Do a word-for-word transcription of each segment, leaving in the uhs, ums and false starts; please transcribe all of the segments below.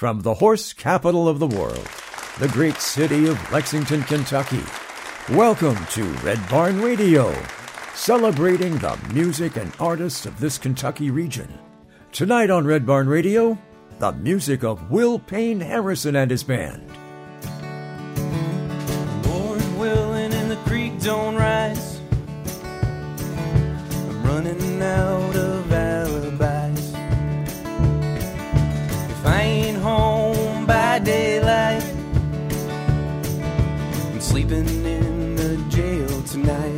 from the horse capital of the world, the great city of Lexington, Kentucky. Welcome to Red Barn Radio, celebrating the music and artists of this Kentucky region. Tonight on Red Barn Radio, the music of Will Payne Harrison and his band. Lord willing and the creek don't rise, I'm running out of alibis. If I ain't home by daylight, I'm sleeping in the jail tonight.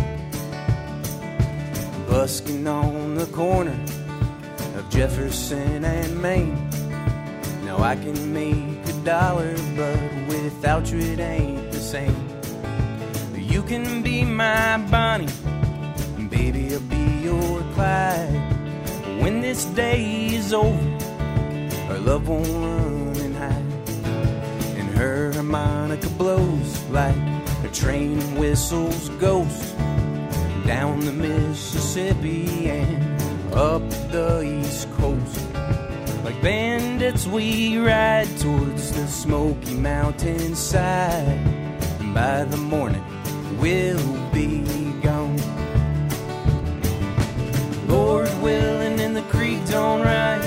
Busking on the corner of Jefferson and Main. Now I can make a dollar, but without you it ain't the same. You can be my Bonnie, and baby I'll be your Clyde. When this day is over, our love won't run and hide, and her harmonica blows like a train whistles ghost down the Mississippi and up the East Coast. Like bandits we ride towards the Smoky Mountain side, and by the morning we'll be gone. Lord willing and the creek don't rise,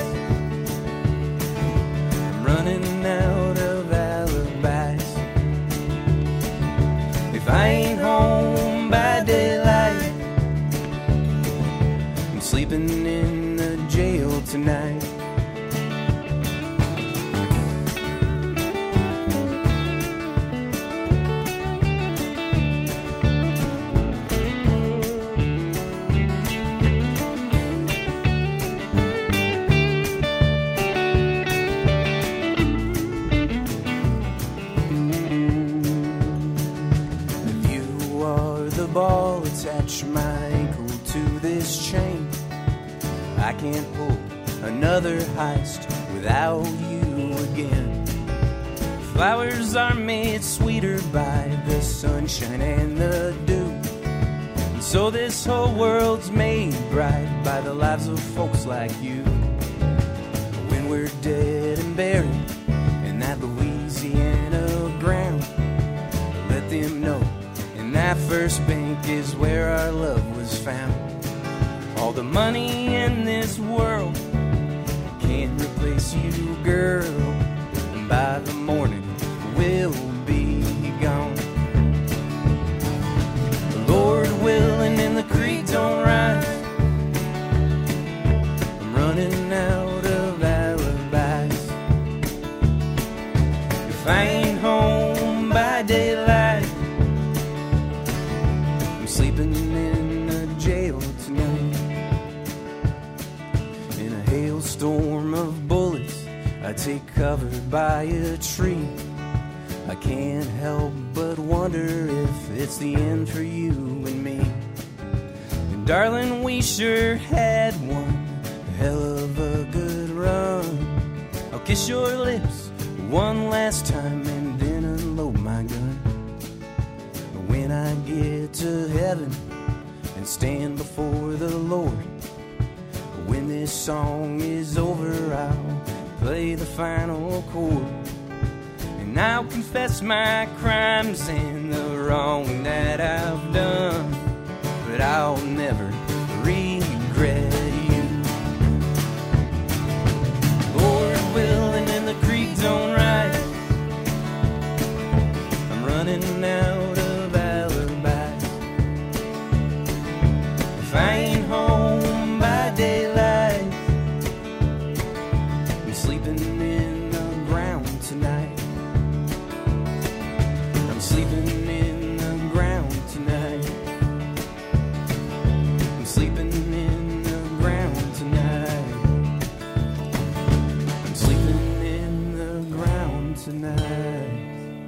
I'm running out of alibis. If I ain't home by daylight, I'm sleeping in the jail tonight. Ball, attach my ankle to this chain. I can't pull another heist without you again. Flowers are made sweeter by the sunshine and the dew, and so this whole world's made bright by the lives of folks like you. When we're dead and buried in that Louisiana ground, let them know that first bank is where our love was found. All the money in this world can't replace you, girl, and by the morning we'll be gone. The Lord willing and the creek don't rise, I'm running out of alibis. If I ain't home by daylight, sleeping in the jail tonight. In a hailstorm of bullets, I take cover by a tree. I can't help but wonder if it's the end for you and me. And darling, we sure had one hell of a good run. I'll kiss your lips one last time and then unload my gun. When I get to heaven and stand before the Lord, when this song is over, I'll play the final chord, and I'll confess my crimes and the wrong that I've done, but I'll never regret you. Lord willing and the creek don't rise, I'm running out. If I ain't home by daylight, I'm sleeping in the ground tonight. I'm sleeping in the ground tonight. I'm sleeping in the ground tonight. I'm sleeping in the ground tonight.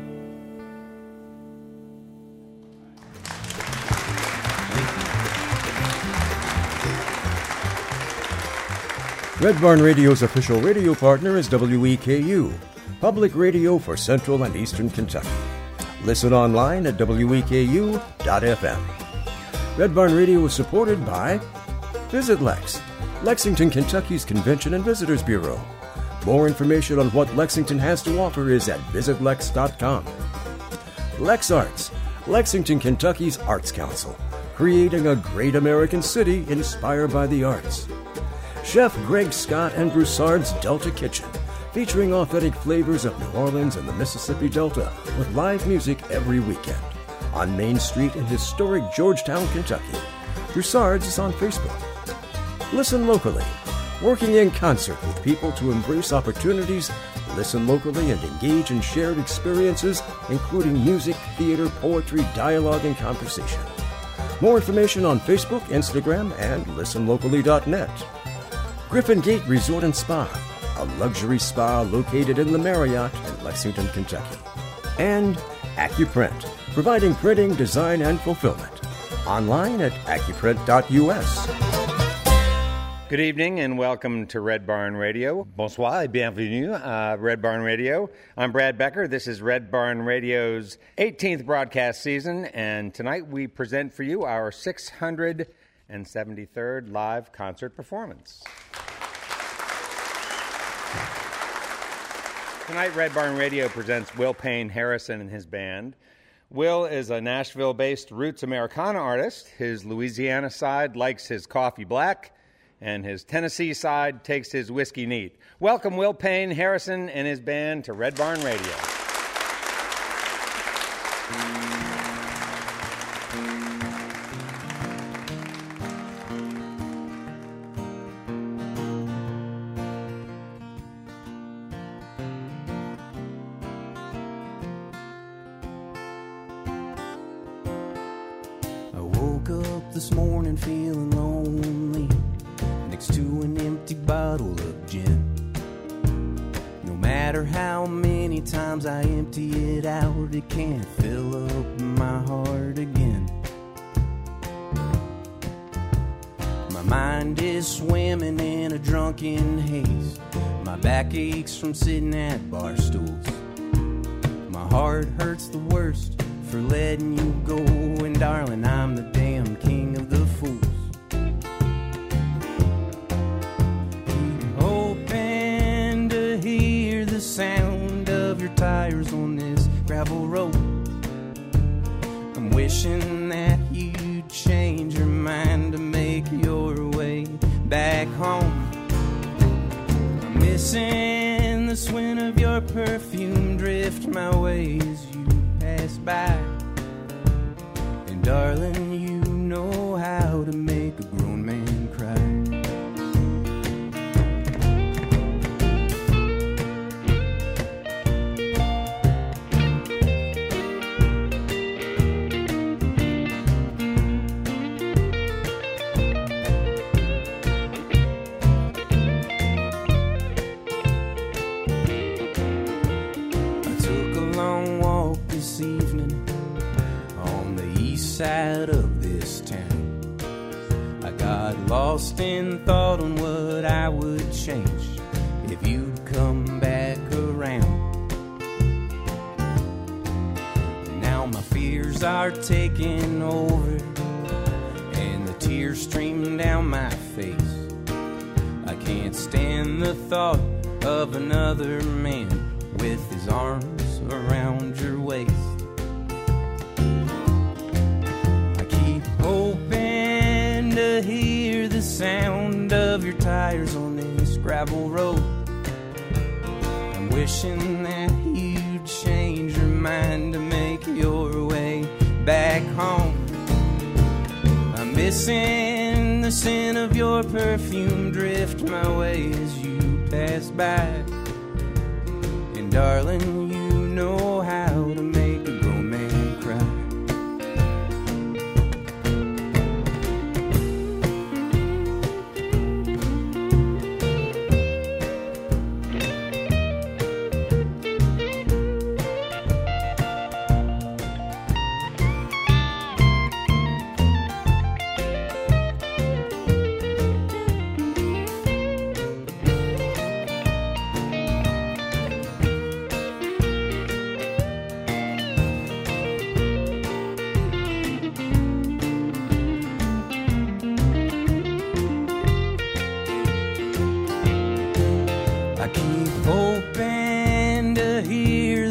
Red Barn Radio's official radio partner is W E K U, public radio for Central and Eastern Kentucky. Listen online at W E K U dot F M. Red Barn Radio is supported by Visit Lex, Lexington, Kentucky's Convention and Visitors Bureau, More information on what Lexington has to offer is at visit lex dot com. Lex Arts, Lexington, Kentucky's Arts Council, creating a great American city inspired by the arts. Chef Greg Scott and Broussard's Delta Kitchen, featuring authentic flavors of New Orleans and the Mississippi Delta with live music every weekend. On Main Street in historic Georgetown, Kentucky. Broussard's is on Facebook. Listen locally, working in concert with people to embrace opportunities, listen locally and engage in shared experiences, including music, theater, poetry, dialogue, and conversation. More information on Facebook, Instagram, and listen locally dot net. Griffin Gate Resort and Spa, a luxury spa located in the Marriott in Lexington, Kentucky. And AccuPrint, providing printing, design, and fulfillment. Online at accuprint dot U S. Good evening and welcome to Red Barn Radio. Bonsoir et bienvenue à Red Barn Radio. I'm Brad Becker. This is Red Barn Radio's eighteenth broadcast season, and tonight we present for you our six hundred seventy-third live concert performance. Tonight, Red Barn Radio presents Will Payne Harrison and his band. Will is a Nashville-based roots Americana artist. His Louisiana side likes his coffee black, and his Tennessee side takes his whiskey neat. Welcome Will Payne Harrison and his band to Red Barn Radio. I woke up this morning feeling lonely, next to an empty bottle of gin. No matter how many times I empty it out, it can't fill up my heart again. My mind is swimming in a drunken haze. My back aches from sitting at bar stools. My heart hurts the worst for letting you go, and darling, I'm the damn king of the fools. Hoping to hear the sound of your tires on this gravel road. I'm wishing that you'd change your mind to make your way back home. I'm missing the swing of your perfume drift my way as you pass by. And darling, you know how to make a grown man cry. Side of this town, I got lost in thought on what I would change if you'd come back around. Now my fears are taking over, and the tears stream down my face. I can't stand the thought of another man with his arms around your waist. Hoping to hear the sound of your tires on this gravel road. I'm wishing that you'd change your mind to make your way back home. I'm missing the scent of your perfume drift my way as you pass by. And darling, you know how to make a grown man cry.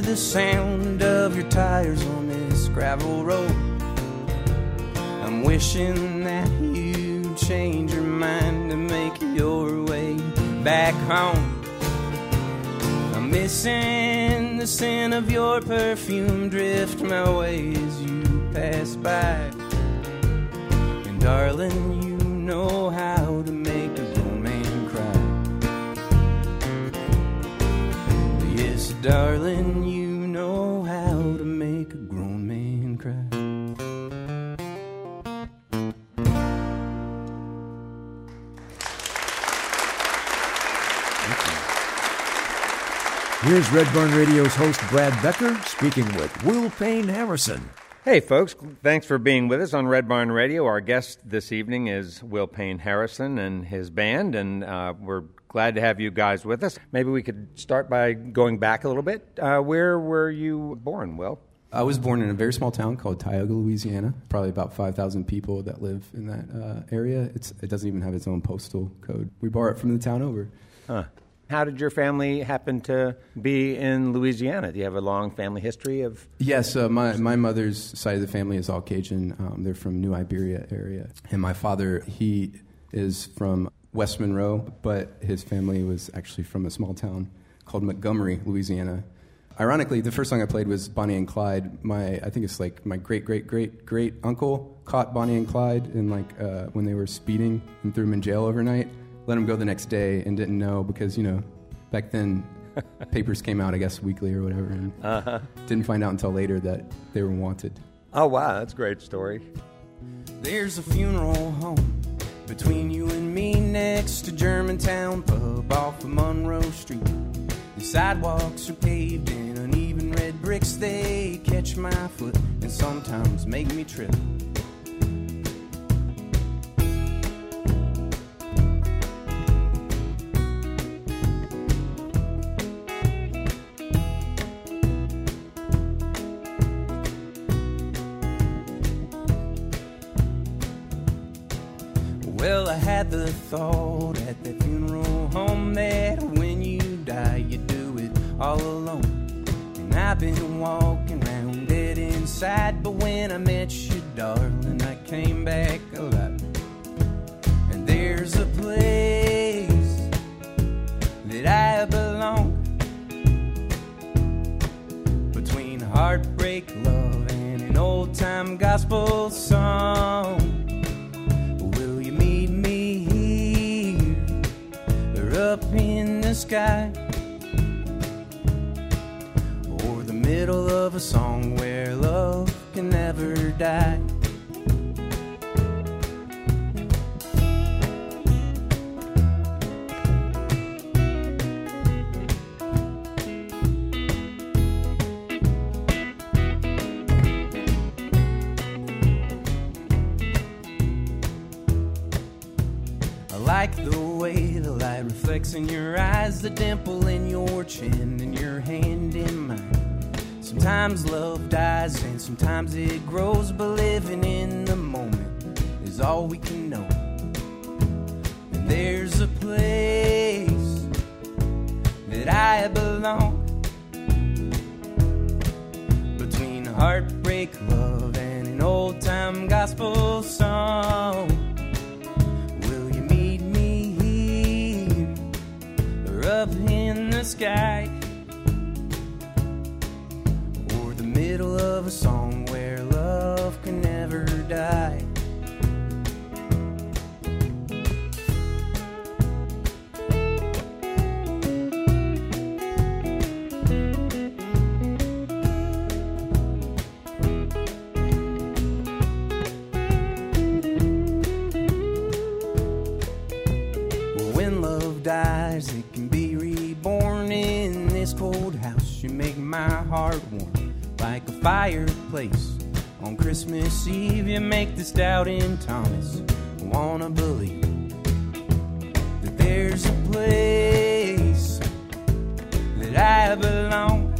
the sound of your tires on this gravel road. I'm wishing that you'd change your mind and make your way back home. I'm missing the scent of your perfume drift my way as you pass by. And darling, you know how to make a grown man cry. Yes, darling, you know how to make a grown man cry. Here's Red Barn Radio's host, Brad Becker, speaking with Will Payne Harrison. Hey, folks. Thanks for being with us on Red Barn Radio. Our guest this evening is Will Payne Harrison and his band, and uh, we're glad to have you guys with us. Maybe we could start by going back a little bit. Uh, where were you born, Will? I was born in a very small town called Tioga, Louisiana. Probably about five thousand people that live in that uh, area. It's, it doesn't even have its own postal code. We borrow it from the town over. Huh. How did your family happen to be in Louisiana? Do you have a long family history of... Yes, uh, my, my mother's side of the family is all Cajun. Um, they're from New Iberia area. And my father, he is from West Monroe, but his family was actually from a small town called Montgomery, Louisiana. Ironically, the first song I played was Bonnie and Clyde. My, I think it's like my great-great-great-great-uncle caught Bonnie and Clyde in like uh, when they were speeding and threw them in jail overnight. Let them go the next day and didn't know because, you know, back then papers came out, I guess, weekly or whatever, and uh-huh. didn't find out until later that they were wanted. Oh, wow, that's a great story. There's a funeral home between you and me next to Germantown Pub off of Monroe Street. The sidewalks are paved in uneven red bricks. They catch my foot and sometimes make me trip. Well, I had the thought at that funeral home that when you die, you do it all alone. And I've been walking around dead inside, but when I met you, darling, I came back alive. And there's a place that I belong, between heartbreak, love, and an old-time gospel song. Up in the sky, or the middle of a song where love can never die. I like the way the light reflects in your eyes, the dimple in your chin and your hand in mine. Sometimes love dies and sometimes it grows, but living in the moment is all we can know. And there's a place that I belong, between heartbreak, love, and an old-time gospel song. Up in the sky, or the middle of a song where love can never die. Well, when love dies, it can be reborn in this cold house. You make my heart warm like a fireplace. On Christmas Eve, you make this doubting Thomas wanna believe that there's a place that I belong,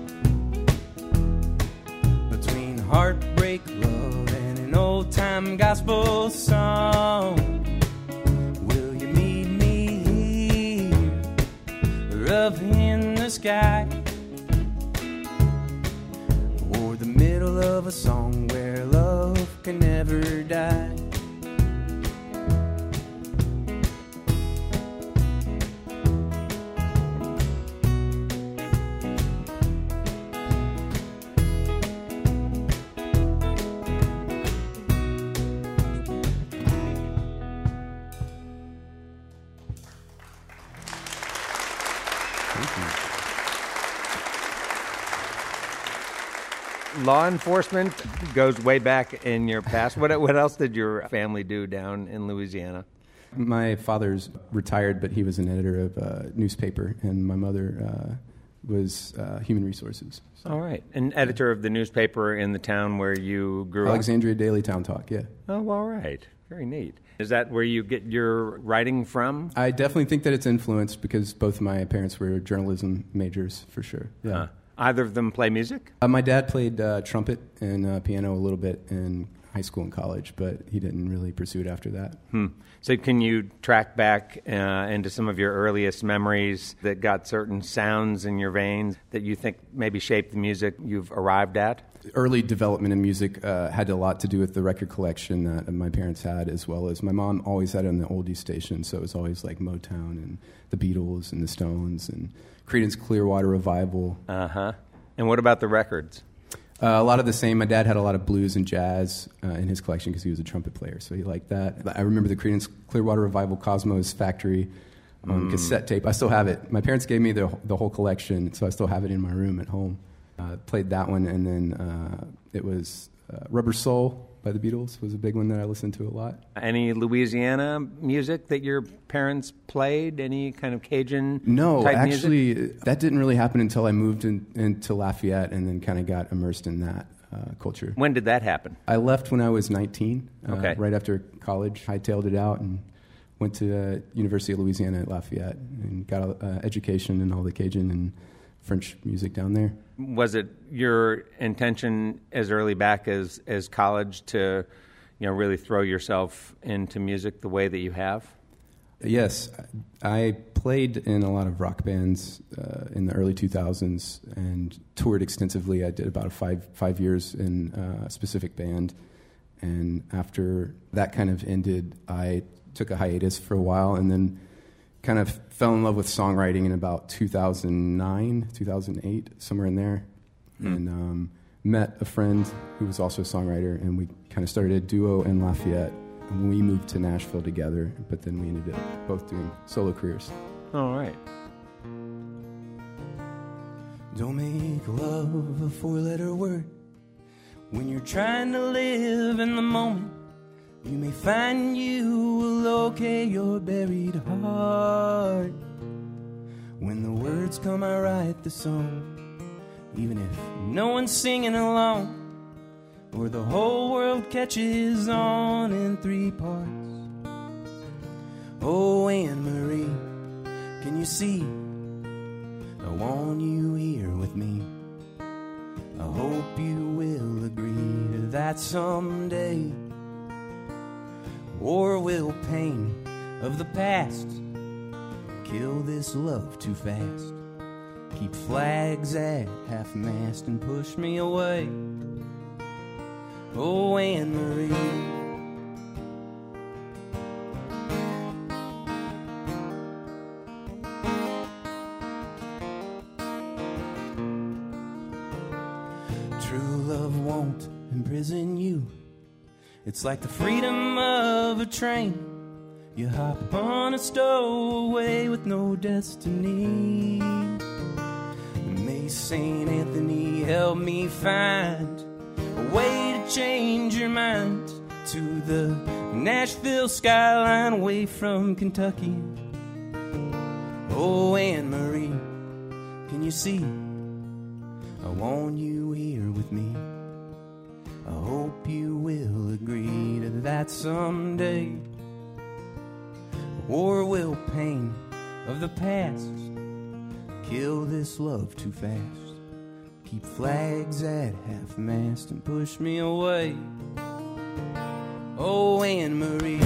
between heartbreak, love, and an old-time gospel song. Will you meet me here, up in the sky, middle of a song where love can never die. Law enforcement goes way back in your past. What what else did your family do down in Louisiana? My father's retired, but he was an editor of a newspaper, and my mother uh, was uh, human resources. So. All right. An editor of the newspaper in the town where you grew Alexandria up? Daily Town Talk, yeah. Oh, all right. Very neat. Is that where you get your writing from? I definitely think that it's influenced because both my parents were journalism majors, for sure. Yeah. Uh, either of them play music? Uh, my dad played uh, trumpet and uh, piano a little bit in high school and college, but he didn't really pursue it after that. Hmm. So can you track back uh, into some of your earliest memories that got certain sounds in your veins that you think maybe shaped the music you've arrived at? Early development in music uh, had a lot to do with the record collection that my parents had, as well as my mom always had it on the oldies station, so it was always like Motown and the Beatles and the Stones and Creedence Clearwater Revival. Uh-huh. And what about the records? Uh, a lot of the same. My dad had a lot of blues and jazz uh, in his collection because he was a trumpet player, so he liked that. I remember the Creedence Clearwater Revival Cosmos Factory on mm. cassette tape. I still have it. My parents gave me the, the whole collection, so I still have it in my room at home. Uh, played that one, and then uh, it was uh, Rubber Soul by the Beatles was a big one that I listened to a lot. Any Louisiana music that your parents played? Any kind of Cajun No, type actually, music? That didn't really happen until I moved in, into Lafayette and then kind of got immersed in that uh, culture. When did that happen? I left when I was nineteen, uh, okay. right after college. Hightailed it out and went to uh, University of Louisiana at Lafayette and got an uh, education in all the Cajun and French music down there. Was it your intention as early back as, as college to, you know, really throw yourself into music the way that you have? Yes. I played in a lot of rock bands uh, in the early two thousands and toured extensively. I did about five five years in uh, a specific band. And after that kind of ended, I took a hiatus for a while and then kind of fell in love with songwriting in about two thousand nine, two thousand eight, somewhere in there. Mm. And um, met a friend who was also a songwriter, and we kind of started a duo in Lafayette. And we moved to Nashville together, but then we ended up both doing solo careers. All right. Don't make love a four-letter word. When you're trying to live in the moment, you may find you will locate your buried heart. When the words come, I write the song, even if no one's singing along, or the whole world catches on in three parts. Oh, Anne-Marie, can you see? I want you here with me. I hope you will agree to that someday. Or will pain of the past kill this love too fast? Keep flags at half-mast and push me away. Oh, Anne-Marie. True love won't imprison you. It's like the freedom of a train. You hop on a stowaway with no destiny. May Saint Anthony help me find a way to change your mind to the Nashville skyline away from Kentucky. Oh, Anne-Marie, can you see? I want you here with me. I hope you will agree to that someday. Or will pain of the past kill this love too fast? Keep flags at half-mast and push me away. Oh, Anne-Marie.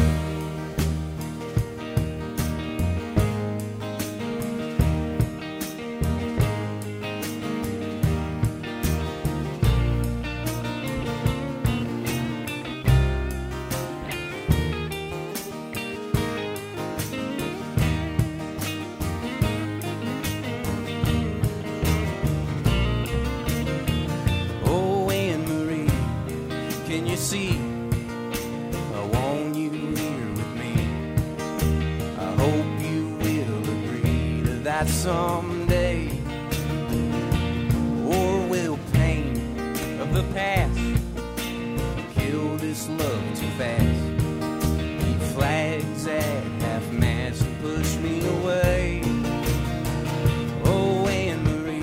see, I want you here with me. I hope you will agree to that someday. Or will pain of the past kill this love too fast? Keep flags at half-mast and push me away. Oh, Anne Marie.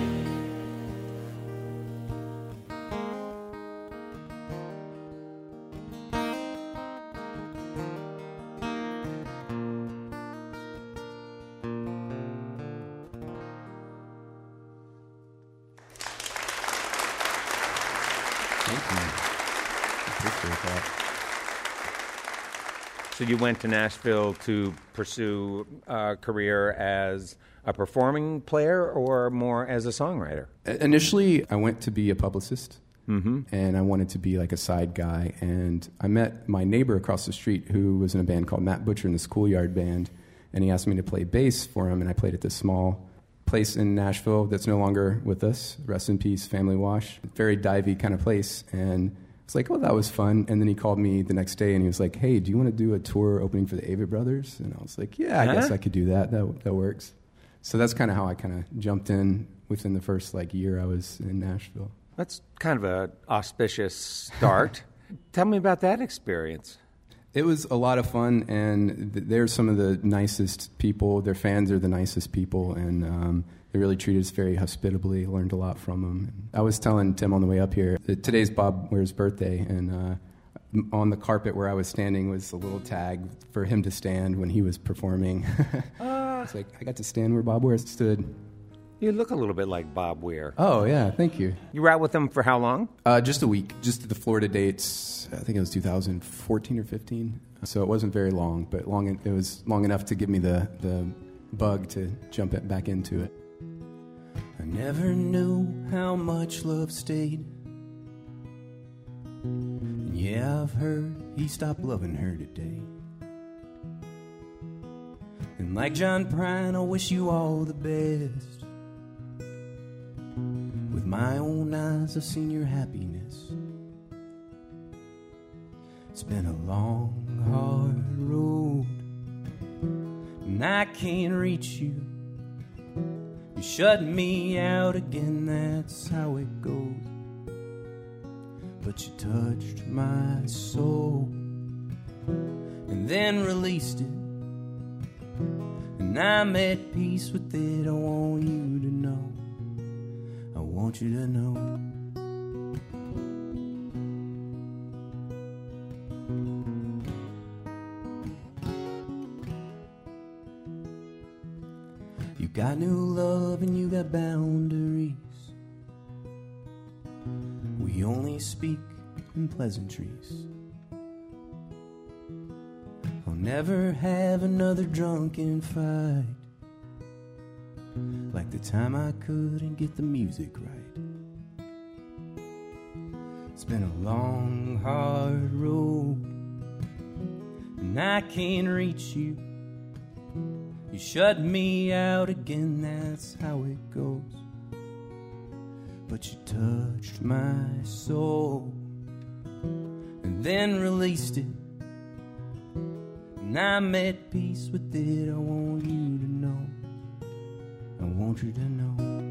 Thank you. Appreciate that. So you went to Nashville to pursue a career as a performing player or more as a songwriter? Initially, I went to be a publicist, Mm-hmm. and I wanted to be like a side guy. And I met my neighbor across the street who was in a band called Matt Butcher in the Schoolyard Band, and he asked me to play bass for him, and I played at this small place in Nashville that's no longer with us. Rest in peace, Family Wash. Very divey kind of place. And I was like, oh, that was fun. And then he called me the next day, and he was like, hey, do you want to do a tour opening for the Avett Brothers? And I was like, yeah, I Huh? guess I could do that. That that works. So that's kind of how I kind of jumped in within the first like year I was in Nashville. That's kind of an auspicious start. Tell me about that experience. It was a lot of fun, and th- they're some of the nicest people. Their fans are the nicest people, and um, they really treated us very hospitably. Learned a lot from them. I was telling Tim on the way up here that today's Bob Ware's birthday, and uh, m- on the carpet where I was standing was a little tag for him to stand when he was performing. It's like, I got to stand where Bob Ware stood. You look a little bit like Bob Weir. Oh, yeah, thank you. You were out with him for how long? Uh, just a week, just the Florida dates. I think it was two thousand fourteen or fifteen. So it wasn't very long, but long. It was long enough to give me the, the bug to jump it back into it. I never knew how much love stayed. And yeah, I've heard he stopped loving her today. And like John Prine, I wish you all the best. With my own eyes, I've seen your happiness. It's been a long, hard road, and I can't reach you. You shut me out again, that's how it goes. But you touched my soul and then released it, and I'm at peace with it. I want you to know, I want you to know. You got new love and you got boundaries. We only speak in pleasantries. I'll never have another drunken fight like the time I couldn't get the music right. It's been a long, hard road, and I can't reach you. You shut me out again, that's how it goes. But you touched my soul and then released it, and I'm at peace with it. I want you to know, I want you to know.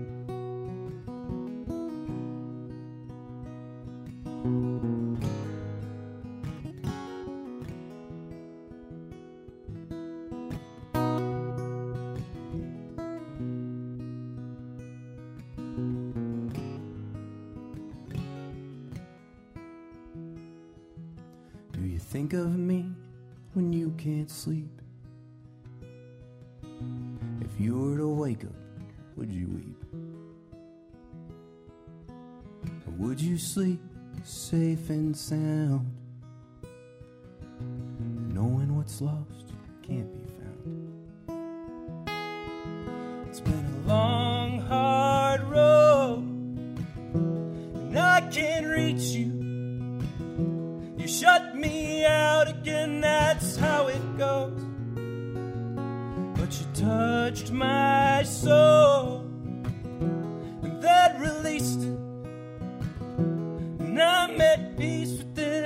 Do you think of me when you can't sleep? If you were to wake up, would you weep? Or would you sleep safe and sound, knowing what's lost can't be found? It's been a long, hard road, and I can't reach you. You shut me out again, that's how it goes. But you touched my soul and then released it, and I'm at peace with it.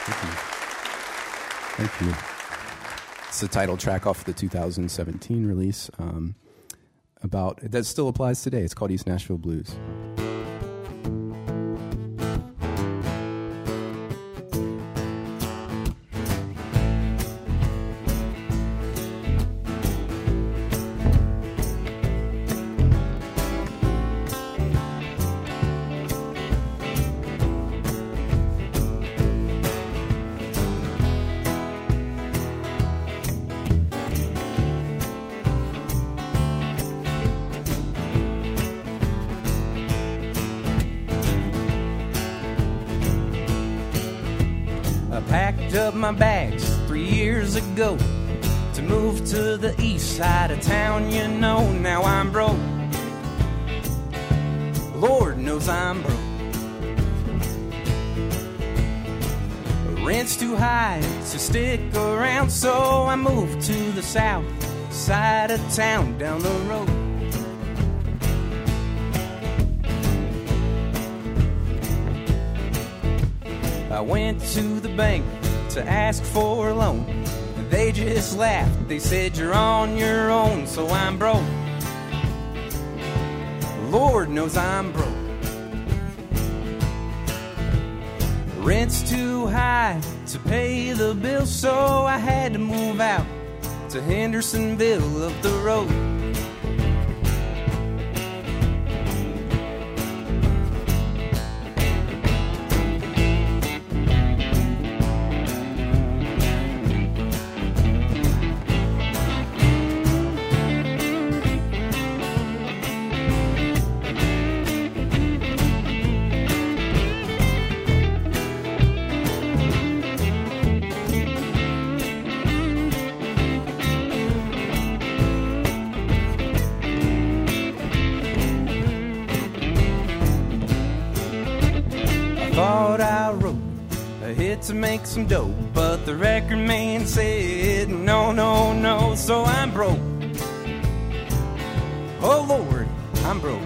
Thank you. Thank you. It's the title track off the two thousand seventeen release. Um, about that still applies today. It's called East Nashville Blues. Packed up my bags three years ago to move to the east side of town, you know. Now I'm broke. Lord knows I'm broke. Rent's too high to stick around, so I moved to the south side of town down the road. I went to the bank to ask for a loan, and they just laughed. They said, you're on your own, so I'm broke. Lord knows I'm broke. Rent's too high to pay the bill, so I had to move out to Hendersonville up the road. Thought I wrote a hit to make some dough, but the record man said no, no, no, so I'm broke. Oh Lord, I'm broke.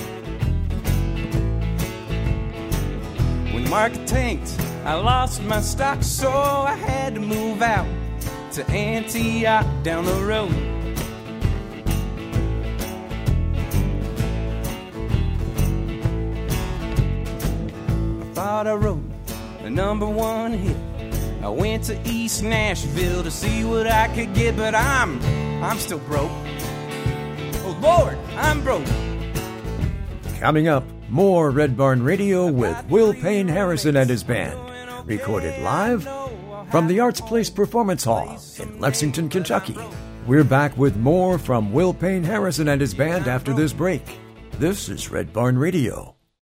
When the market tanked, I lost my stock, so I had to move out to Antioch down the road. I wrote a number one hit. I went to East Nashville to see what I could get, but I'm, I'm still broke. Oh Lord, I'm broke. Coming up, more Red Barn Radio with Will Payne Harrison and his band, recorded live from the Arts Place Performance Hall in Lexington, Kentucky. We're back with more from Will Payne Harrison and his band after this break. This is Red Barn Radio.